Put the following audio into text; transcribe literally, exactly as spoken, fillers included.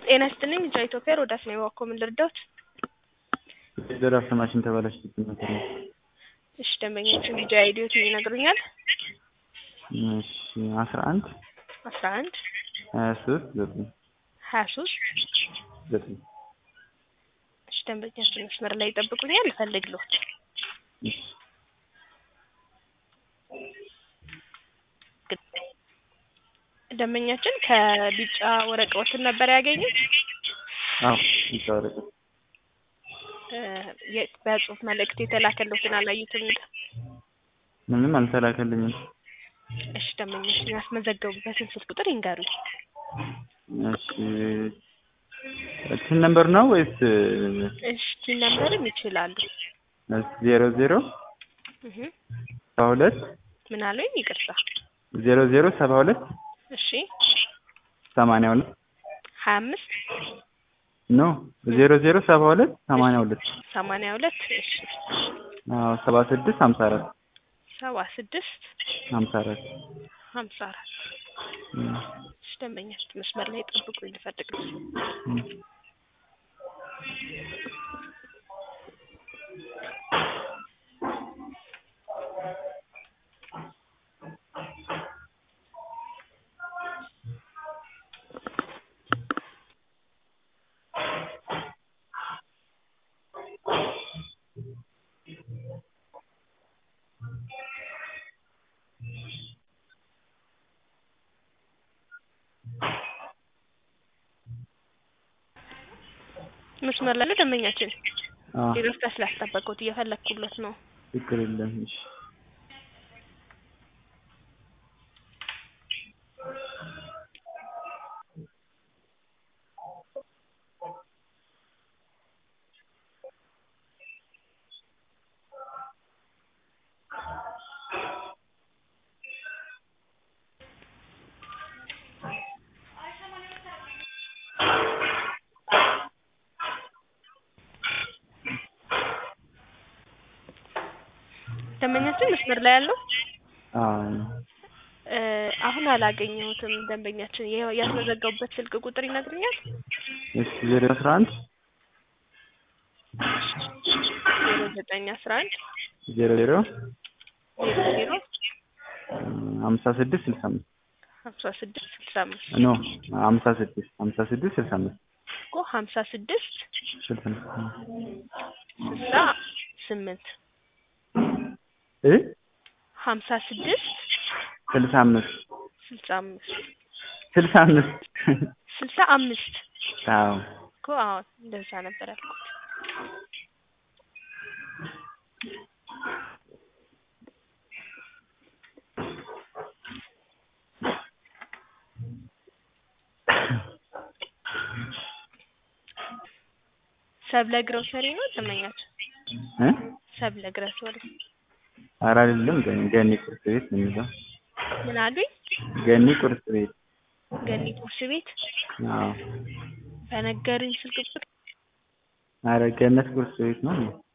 ጤና ይስጥልኝ ጃ ኢትዮጵያ ሮዳስ ነው ዋኮ ምን ልርዳዎት? የድራፍት ማሽን ተበላሽቶብኝ ነበር። እሺ ደንበኛችን ጃ አይዲዮት ይነግሩኛል? እሺ አስራ አንድ አስራ አንድ ሀያ ሶስት ዘጠኝ ሀያ ሶስት ዘጠኝ እሺ ደንበኛችን መስመር ላይ ይጠብቁኛል ልፈልግልዎት። እሺ ደንበኛችን ከቢጫ ወረቀት ነበር ያገኙት? አዎ ቢጫ ወረቀት እ በጽሁፍ መልእክት የተላከልዎትን አላዩትም? ምንም አልተላከልኝም። እሺ ደንበኛችን ያስመዘገቡበትን ስልክ ቁጥር ይንገሩኝ። እሺ ቲን ነምበር ነው ወይስ? እሺ ቲን ነምበርም ይችላሉ። ዜሮ ዜሮ እህ ሰባ ሁለት ምን አሉኝ? ይቅርታ ዜሮ ዜሮ ሰባ ሁለት እሺ ሰማንያ ሁለት ሀያ አምስት ኖ ዜሮ ዜሮ ሰባ ሁለት ሰማንያ ሁለት ሰማንያ ሁለት እሺ አዎ ሰባ ስድስት ሀምሳ አራት ሰባ ስድስት ሀምሳ አራት ሀምሳ አራት እሺ ደንበኛችን መስመር ላይ ጠብቁኝ ልፈልግልዎት። መስመር ላይ ደንበኛችን አዎ ሌሎች ስላስጠበቁት እየፈለኩለት ነው። ችግር የለም። እሺ ደንበኛችን መስመር ላይ ያለው? አዎ እ አሁን አላገኘሁትም። ደንበኛችን ያስመዘገቡበት ስልክ ቁጥር ይነግሩኛል? እሺ ዜሮ አስራ አንድ ዜሮ ዘጠኝ አስራ አንድ ዜሮ ዜሮ ዜሮ ዜሮ ሀምሳ ስድስት ስልሳ አምስት ሀምሳ ስድስት ስልሳ አምስት ኖ ሀምሳ ስድስት ሀምሳ ስድስት ስልሳ አምስት እኮ ሀምሳ ስድስት ስልሳ አምስት ስልሳ ስምንት እ ሀምሳ ስድስት ስልሳ አምስት ስልሳ አምስት ስልሳ አምስት ስልሳ አምስት አዎ እኮ አዎ እንደዛ ነበር ያልኩት። ሰብለ ግሮሰሪ ነው ደንበኛችን? እ ሰብለ ግሮሰሪ ኧረ አይደለም ገኒ ቁርስ ቤት ነው የሚለው። ምን አሉኝ? ገኒ ቁርስ ቤት ገኒ ቁርስ ቤት አዎ በነገሩኝ ስልክ ቁጥር ኧረ ገነት ቁርስ ቤት ነው።